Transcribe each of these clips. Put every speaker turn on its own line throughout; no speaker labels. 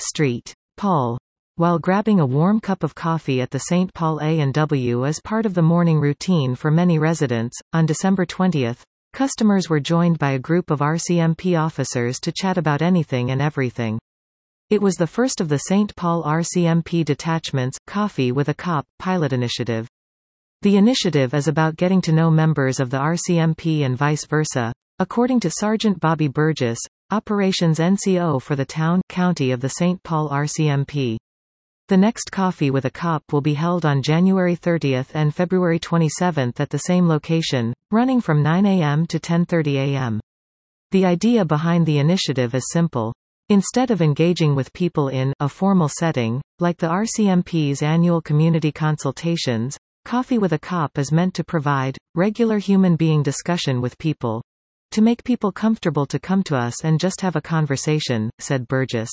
St. Paul. While grabbing a warm cup of coffee at the St. Paul A&W is part of the morning routine for many residents, on December 20, customers were joined by a group of RCMP officers to chat about anything and everything. It was the first of the St. Paul RCMP detachment's Coffee with a Cop pilot initiative. The initiative is about getting to know members of the RCMP and vice versa, according to Sergeant Bobby Burgess, Operations NCO for the County of the St. Paul RCMP. The next Coffee with a Cop will be held on January 30 and February 27 at the same location, running from 9 a.m. to 10:30 a.m. The idea behind the initiative is simple. Instead of engaging with people in a formal setting, like the RCMP's annual community consultations, Coffee with a Cop is meant to provide regular human being discussion with people. To make people comfortable to come to us and just have a conversation, said Burgess.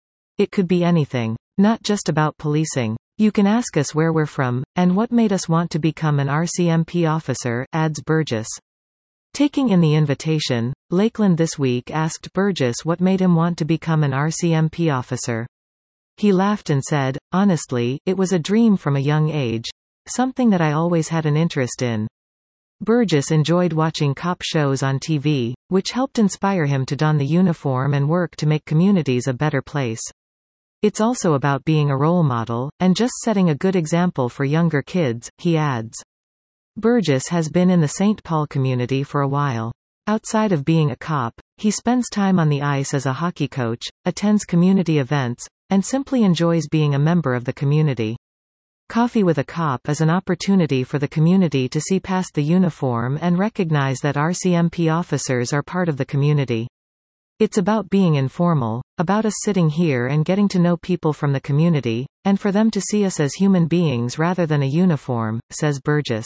It could be anything. Not just about policing. You can ask us where we're from, and what made us want to become an RCMP officer, adds Burgess. Taking in the invitation, Lakeland This Week asked Burgess what made him want to become an RCMP officer. He laughed and said, "Honestly, it was a dream from a young age. Something that I always had an interest in." Burgess enjoyed watching cop shows on TV, which helped inspire him to don the uniform and work to make communities a better place. It's also about being a role model, and just setting a good example for younger kids, he adds. Burgess has been in the St. Paul community for a while. Outside of being a cop, he spends time on the ice as a hockey coach, attends community events, and simply enjoys being a member of the community. Coffee with a Cop is an opportunity for the community to see past the uniform and recognize that RCMP officers are part of the community. It's about being informal, about us sitting here and getting to know people from the community, and for them to see us as human beings rather than a uniform, says Burgess.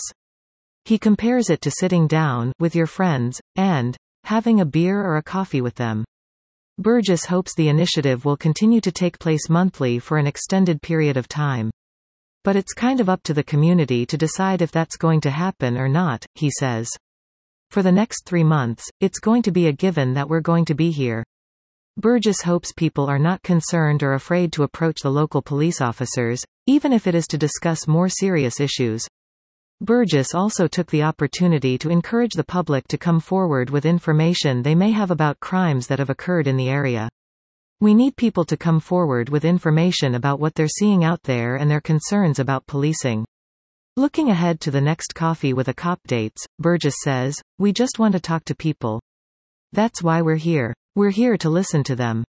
He compares it to sitting down with your friends, and having a beer or a coffee with them. Burgess hopes the initiative will continue to take place monthly for an extended period of time. But it's kind of up to the community to decide if that's going to happen or not, he says. For the next 3 months, it's going to be a given that we're going to be here. Burgess hopes people are not concerned or afraid to approach the local police officers, even if it is to discuss more serious issues. Burgess also took the opportunity to encourage the public to come forward with information they may have about crimes that have occurred in the area. We need people to come forward with information about what they're seeing out there and their concerns about policing. Looking ahead to the next Coffee with a Cop dates, Burgess says, "We just want to talk to people. That's why we're here. We're here to listen to them.